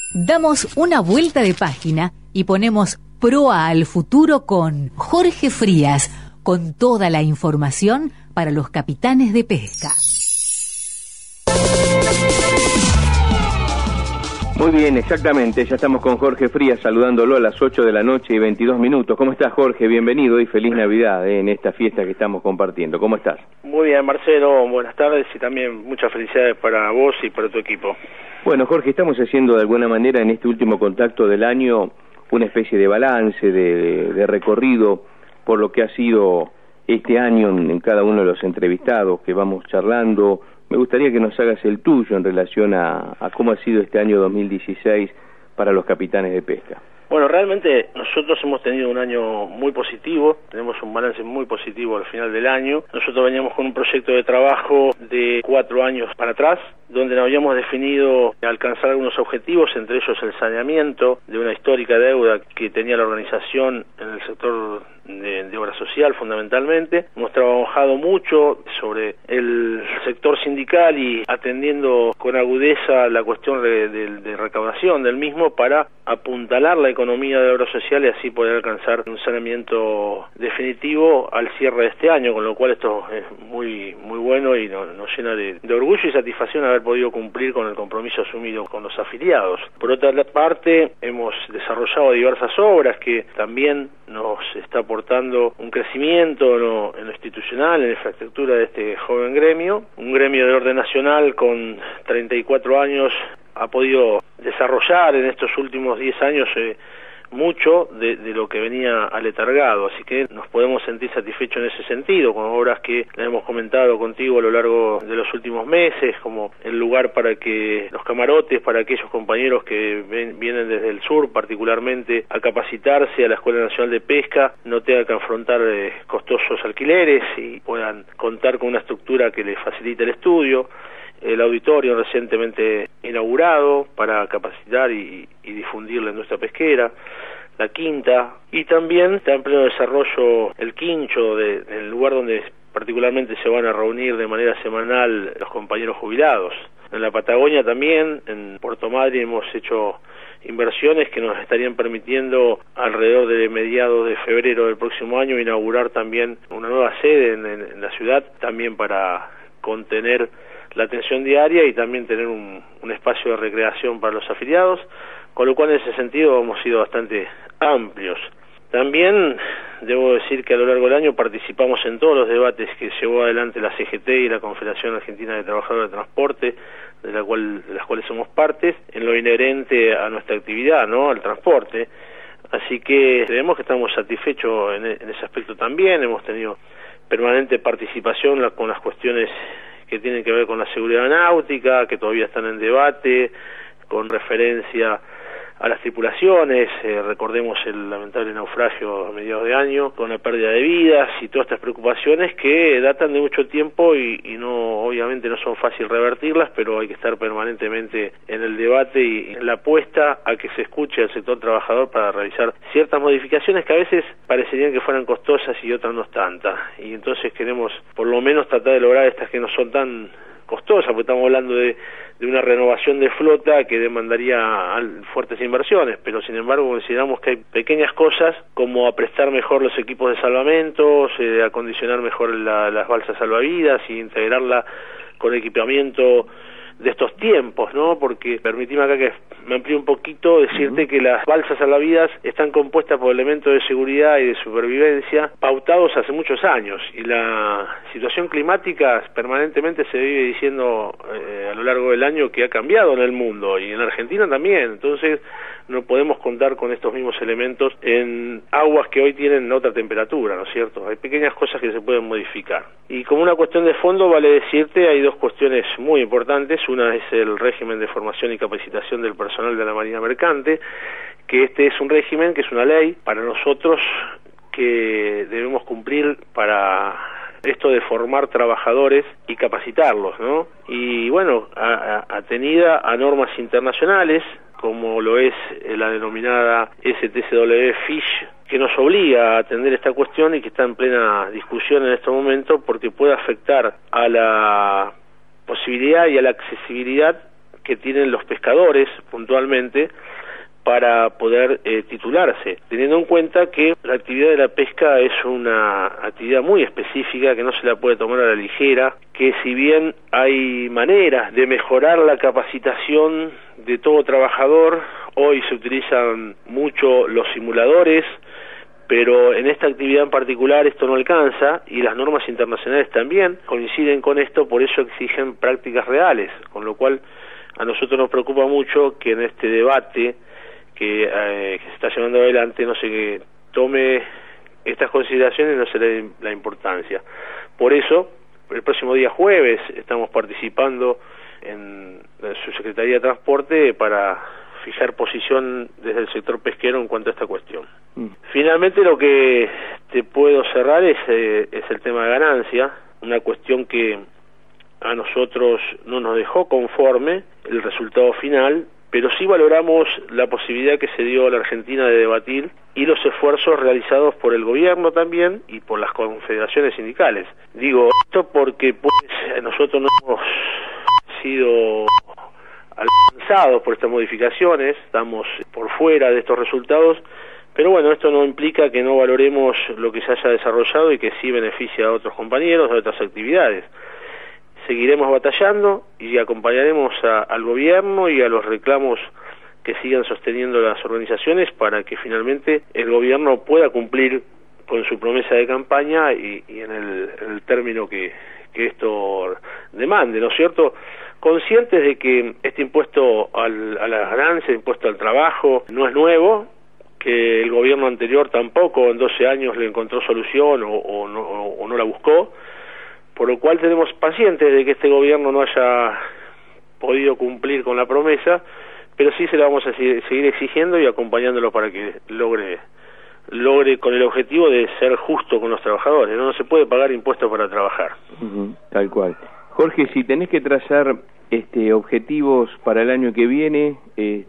Damos una vuelta de página y ponemos proa al futuro con Jorge Frías, con toda la información para los capitanes de pesca. Muy bien, exactamente, ya estamos con Jorge Frías saludándolo a las 8 de la noche y 22 minutos. ¿Cómo estás, Jorge? Bienvenido y feliz Navidad en esta fiesta que estamos compartiendo. ¿Cómo estás? Muy bien, Marcelo, buenas tardes y también muchas felicidades para vos y para tu equipo. Bueno, Jorge, estamos haciendo de alguna manera en este último contacto del año una especie de balance, de recorrido por lo que ha sido este año en cada uno de los entrevistados que vamos charlando. Me gustaría que nos hagas el tuyo en relación a cómo ha sido este año 2016 para los capitanes de pesca. Bueno, realmente nosotros hemos tenido un año muy positivo, tenemos un balance muy positivo al final del año. Nosotros veníamos con un proyecto de trabajo de 4 años para atrás, donde nos habíamos definido alcanzar algunos objetivos, entre ellos el saneamiento de una histórica deuda que tenía la organización en el sector de obra social fundamentalmente. Hemos trabajado mucho sobre el sector sindical y atendiendo con agudeza la cuestión de recaudación del mismo para apuntalar la economía de obra social y así poder alcanzar un saneamiento definitivo al cierre de este año, con lo cual esto es muy bueno y nos llena de orgullo y satisfacción haber podido cumplir con el compromiso asumido con los afiliados. Por otra parte, hemos desarrollado diversas obras que también nos está aportando un crecimiento en lo institucional, en la infraestructura de este joven gremio. Un gremio de orden nacional con 34 años ha podido desarrollar en estos últimos 10 años mucho de lo que venía aletargado, así que nos podemos sentir satisfechos en ese sentido, con obras que hemos comentado contigo a lo largo de los últimos meses, como el lugar para que los camarotes, para aquellos compañeros que vienen desde el sur particularmente a capacitarse a la Escuela Nacional de Pesca, no tengan que afrontar costosos alquileres y puedan contar con una estructura que les facilite el estudio. El auditorio recientemente inaugurado para capacitar y difundir la industria pesquera, la quinta, y también está en pleno desarrollo el quincho, el lugar donde particularmente se van a reunir de manera semanal los compañeros jubilados. En la Patagonia también, en Puerto Madryn, hemos hecho inversiones que nos estarían permitiendo alrededor de mediados de febrero del próximo año inaugurar también una nueva sede en la ciudad, también para contener la atención diaria y también tener un espacio de recreación para los afiliados, con lo cual en ese sentido hemos sido bastante amplios. También debo decir que a lo largo del año participamos en todos los debates que llevó adelante la CGT y la Confederación Argentina de Trabajadores de Transporte, de las cuales somos partes, en lo inherente a nuestra actividad, ¿no?, al transporte. Así que creemos que estamos satisfechos en ese aspecto también. Hemos tenido permanente participación con las cuestiones que tienen que ver con la seguridad náutica, que todavía están en debate, con referencia a las tripulaciones, recordemos el lamentable naufragio a mediados de año, con la pérdida de vidas y todas estas preocupaciones que datan de mucho tiempo y no, obviamente no son fácil revertirlas, pero hay que estar permanentemente en el debate y en la apuesta a que se escuche al sector trabajador para realizar ciertas modificaciones que a veces parecerían que fueran costosas y otras no tantas, y entonces queremos por lo menos tratar de lograr estas que no son tan costosas, porque estamos hablando de una renovación de flota que demandaría fuertes inversiones, pero sin embargo consideramos que hay pequeñas cosas como aprestar mejor los equipos de salvamentos, acondicionar mejor las balsas salvavidas y integrarla con equipamiento de estos tiempos, ¿no? Porque permitime acá que me amplíe un poquito, decirte que las balsas salvavidas están compuestas por elementos de seguridad y de supervivencia pautados hace muchos años, y la situación climática permanentemente se vive diciendo a lo largo del año que ha cambiado en el mundo y en Argentina también. Entonces no podemos contar con estos mismos elementos en aguas que hoy tienen otra temperatura, ¿no es cierto? Hay pequeñas cosas que se pueden modificar. Y como una cuestión de fondo, vale decirte, hay dos cuestiones muy importantes. Una es el régimen de formación y capacitación del personal de la Marina Mercante, que este es un régimen, que es una ley para nosotros que debemos cumplir para esto de formar trabajadores y capacitarlos, ¿no? Y bueno, atenida a normas internacionales, como lo es la denominada STCW Fish, que nos obliga a atender esta cuestión y que está en plena discusión en este momento porque puede afectar a la posibilidad y a la accesibilidad que tienen los pescadores puntualmente para poder titularse, teniendo en cuenta que la actividad de la pesca es una actividad muy específica que no se la puede tomar a la ligera, que si bien hay maneras de mejorar la capacitación de todo trabajador, hoy se utilizan mucho los simuladores, pero en esta actividad en particular esto no alcanza, y las normas internacionales también coinciden con esto, por eso exigen prácticas reales, con lo cual a nosotros nos preocupa mucho que en este debate que se está llevando adelante no se tome estas consideraciones y no se le dé la importancia. Por eso, el próximo día jueves estamos participando en su Secretaría de Transporte para fijar posición desde el sector pesquero en cuanto a esta cuestión. Finalmente, lo que te puedo cerrar es el tema de ganancia, una cuestión que a nosotros no nos dejó conforme el resultado final, pero sí valoramos la posibilidad que se dio a la Argentina de debatir y los esfuerzos realizados por el gobierno también y por las confederaciones sindicales. Digo esto porque pues nosotros no hemos sido alcanzados por estas modificaciones, estamos por fuera de estos resultados, pero bueno, esto no implica que no valoremos lo que se haya desarrollado y que sí beneficia a otros compañeros, a otras actividades. Seguiremos batallando y acompañaremos al gobierno y a los reclamos que sigan sosteniendo las organizaciones para que finalmente el gobierno pueda cumplir con su promesa de campaña y en el término que esto demande, ¿no es cierto? Conscientes de que este impuesto a las ganancias, impuesto al trabajo, no es nuevo, que el gobierno anterior tampoco en 12 años le encontró solución o no la buscó, por lo cual tenemos pacientes de que este gobierno no haya podido cumplir con la promesa, pero sí se la vamos a seguir exigiendo y acompañándolo para que logre con el objetivo de ser justo con los trabajadores. No se puede pagar impuestos para trabajar. Tal cual. Jorge, si tenés que trazar objetivos para el año que viene,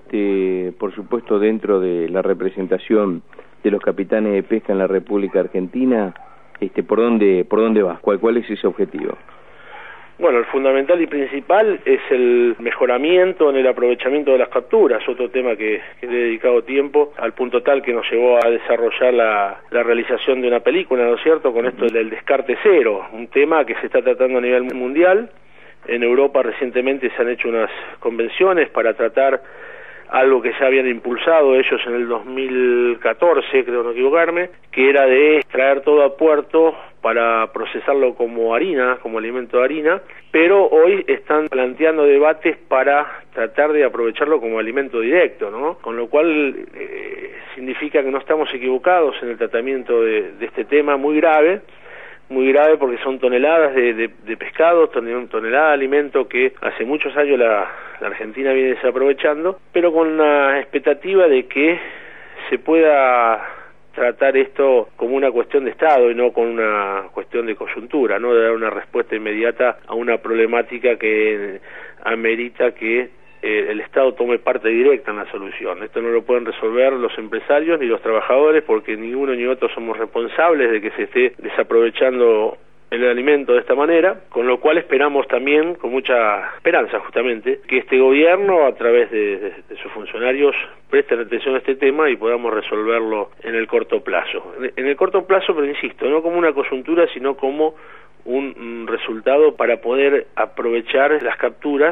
por supuesto dentro de la representación de los capitanes de pesca en la República Argentina, ¿por dónde vas? ¿Cuál es ese objetivo? Bueno, el fundamental y principal es el mejoramiento en el aprovechamiento de las capturas, otro tema que le he dedicado tiempo, al punto tal que nos llevó a desarrollar la realización de una película, ¿no es cierto?, con esto del descarte cero, un tema que se está tratando a nivel mundial. En Europa recientemente se han hecho unas convenciones para tratar algo que ya habían impulsado ellos en el 2014, creo no equivocarme, que era de traer todo a puerto para procesarlo como harina, como alimento de harina, pero hoy están planteando debates para tratar de aprovecharlo como alimento directo, ¿no? Con lo cual significa que no estamos equivocados en el tratamiento de este tema muy grave porque son toneladas de pescado, toneladas de alimento que hace muchos años la Argentina viene desaprovechando, pero con la expectativa de que se pueda tratar esto como una cuestión de Estado y no con una cuestión de coyuntura, no de dar una respuesta inmediata a una problemática que amerita que el Estado tome parte directa en la solución. Esto no lo pueden resolver los empresarios ni los trabajadores porque ni uno ni otro somos responsables de que se esté desaprovechando el alimento de esta manera, con lo cual esperamos también, con mucha esperanza justamente, que este gobierno a través de sus funcionarios presten atención a este tema y podamos resolverlo en el corto plazo. En el corto plazo, pero insisto, no como una coyuntura, sino como un resultado para poder aprovechar las capturas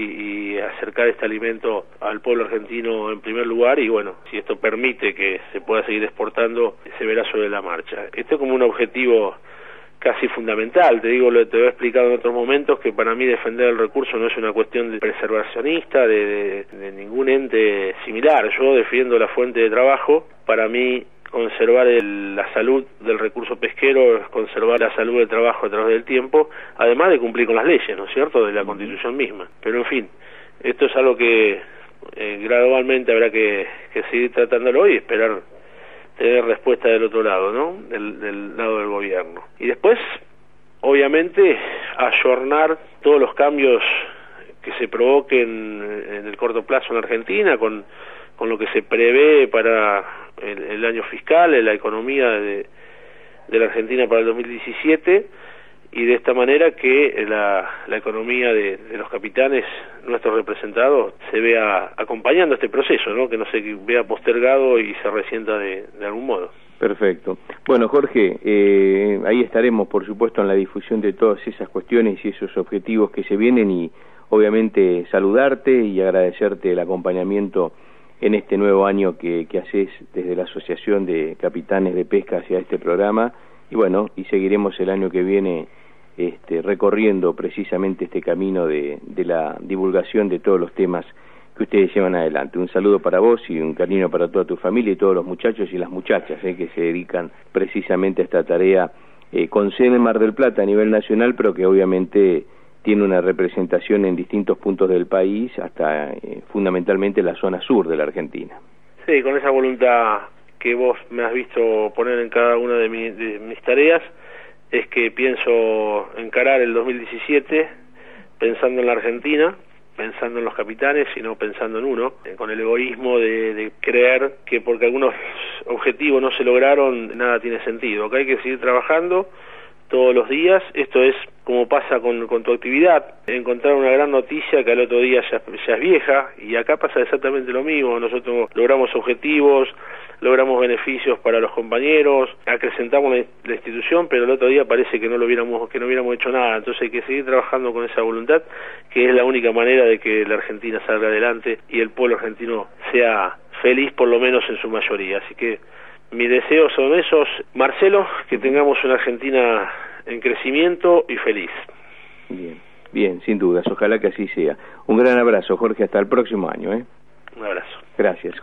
y acercar este alimento al pueblo argentino en primer lugar, y bueno, si esto permite que se pueda seguir exportando, se verá sobre la marcha. Esto es como un objetivo casi fundamental, te digo, te lo he explicado en otros momentos, que para mí defender el recurso no es una cuestión de preservacionista de ningún ente similar. Yo defiendo la fuente de trabajo. Para mí conservar la salud del recurso pesquero es conservar la salud del trabajo a través del tiempo, además de cumplir con las leyes, ¿no es cierto?, de la Constitución misma. Pero en fin, esto es algo que gradualmente habrá que seguir tratándolo y esperar tener respuesta del otro lado, ¿no?, del lado del gobierno. Y después, obviamente, ayornar todos los cambios que se provoquen en el corto plazo en la Argentina, con lo que se prevé para el año fiscal, en la economía de la Argentina para el 2017, y de esta manera que la economía de los capitanes, nuestros representados, se vea acompañando este proceso, ¿no? Que no se vea postergado y se resienta de algún modo. Perfecto. Bueno, Jorge, ahí estaremos, por supuesto, en la difusión de todas esas cuestiones y esos objetivos que se vienen, y obviamente saludarte y agradecerte el acompañamiento en este nuevo año que haces desde la Asociación de Capitanes de Pesca hacia este programa, y bueno, y seguiremos el año que viene recorriendo precisamente este camino de la divulgación de todos los temas que ustedes llevan adelante. Un saludo para vos y un cariño para toda tu familia y todos los muchachos y las muchachas que se dedican precisamente a esta tarea con sede en Mar del Plata a nivel nacional, pero que obviamente tiene una representación en distintos puntos del país, hasta fundamentalmente la zona sur de la Argentina. Sí, con esa voluntad que vos me has visto poner en cada una de mis tareas, es que pienso encarar el 2017 pensando en la Argentina, pensando en los capitanes, sino pensando en uno, con el egoísmo de creer que porque algunos objetivos no se lograron, nada tiene sentido, que hay que seguir trabajando todos los días. Esto es como pasa con tu actividad, encontrar una gran noticia que al otro día ya es vieja, y acá pasa exactamente lo mismo. Nosotros logramos objetivos, logramos beneficios para los compañeros, acrecentamos la institución, pero el otro día parece que no hubiéramos hecho nada. Entonces hay que seguir trabajando con esa voluntad, que es la única manera de que la Argentina salga adelante y el pueblo argentino sea feliz, por lo menos en su mayoría. Así que mis deseos son esos, Marcelo, que tengamos una Argentina en crecimiento y feliz. Bien, sin dudas, ojalá que así sea. Un gran abrazo, Jorge, hasta el próximo año. Un abrazo. Gracias.